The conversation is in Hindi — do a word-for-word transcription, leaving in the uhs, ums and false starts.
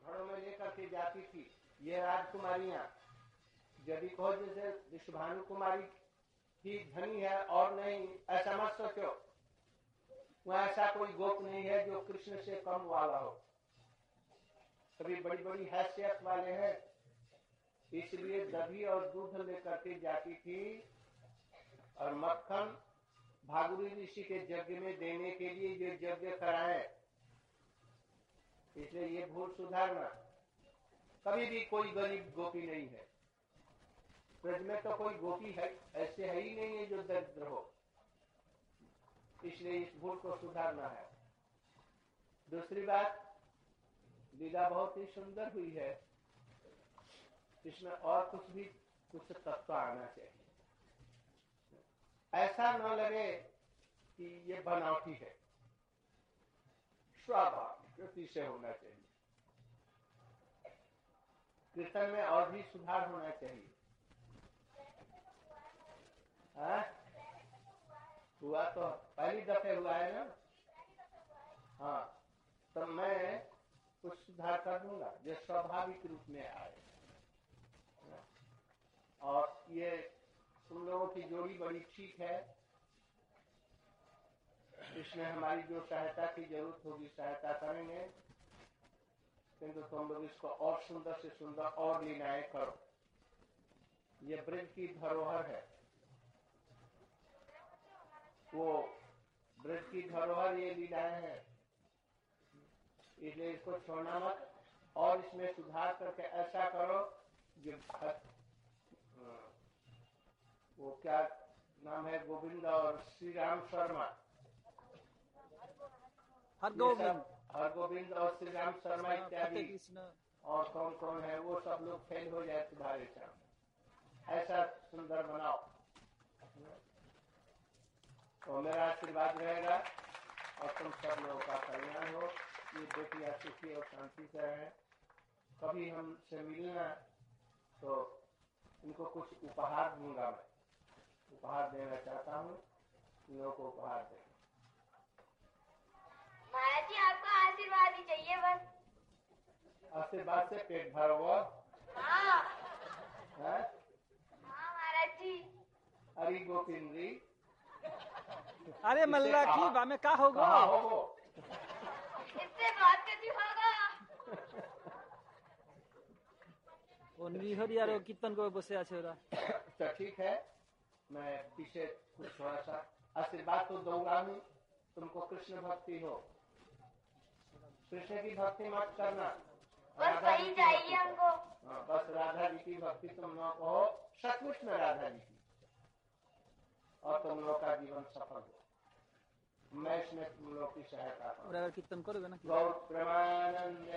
घड़ों में लेकर के जाती थी ये राजकुमारियां। यदि कहो जैसे विश्वभानु कुमारी ही धनी है और नहीं, ऐसा मत सोचो। वह ऐसा कोई गोप नहीं है जो कृष्ण से कम वाला हो। सभी बड़ी बड़ी हैसियत वाले हैं, इसलिए दही और दूध लेकर के जाती थी और मक्खन भागुरी ऋषि के यज्ञ में देने के लिए ये यज्ञ कराए। इसलिए ये भूल सुधारना। कभी भी कोई गरीब गोपी नहीं है ब्रज में, तो कोई गोपी है ऐसे है ही नहीं है जो दरिद्र हो। इसलिए इस भूल को सुधारना है। दूसरी बात, लीला बहुत ही सुंदर हुई है, इसमें और कुछ भी कुछ तत्व आना चाहिए। ऐसा न लगे कि ये बनावटी है, स्वाभाविक से होना चाहिए। कीर्तन में और भी सुधार होना चाहिए। हाँ? हुआ तो पहली दफे हुआ है ना। हाँ, तो मैं कुछ सुधार कर दूंगा जो स्वाभाविक रूप में आए। और ये तुम लोगों की जोड़ी बड़ी ठीक है, इसमें हमारी जो सहायता की जरूरत होगी सहायता करेंगे, किंतु तुम लोग इसको और सुंदर से सुंदर और लीलाएं करो। ये ब्रज की धरोहर है, वो ब्रज की धरोहर ये लीलाएं हैं, इसलिए इसको छोड़ना मत और इसमें सुधार करके ऐसा करो जो वो क्या नाम है, गोविंद और श्री राम शर्मा, हरगोविंद हरगोविंद और श्री राम शर्मा इत्यादि और कौन कौन है वो सब लोग फेल हो जाए तुम्हारे सामने। ऐसा सुंदर बनाओ तो मेरा आशीर्वाद रहेगा और तुम सब लोगों का कल्याण हो। ये बेटियां सुखी और शांति से रहें। कभी हमसे मिलना तो इनको कुछ उपहार दूंगा, मैं उपहार देना चाहता हूँ, इन लोगों को उपहार देना। महाराज जी आपका आशीर्वाद ही चाहिए बस। आशीर्वाद से पेट भर हुआ। हाँ है? हाँ महाराज जी। अरे गोपिंद्री, अरे मल्ला की बा में का होगा हो इससे बात कभी होगा। ओ निहर यार कीर्तन को बसे আছে ওরা। तो ठीक है, मैं पीछे कुछ थोड़ा सा आशीर्वाद तो दूंगा ही। तुमको कृष्ण भक्ति हो, कृष्ण की भक्ति मत करना, बस वही चाहिए हमको। हाँ, बस राधा जी की भक्ति तुम लोग को हो, सचमुच में राधा जी की, और तुम लोग का जीवन सफल हो। मैं इसमें तुम लोग की सहायता करूँ। और अगर कीर्तन करोगे ना गौर प्रेमानंद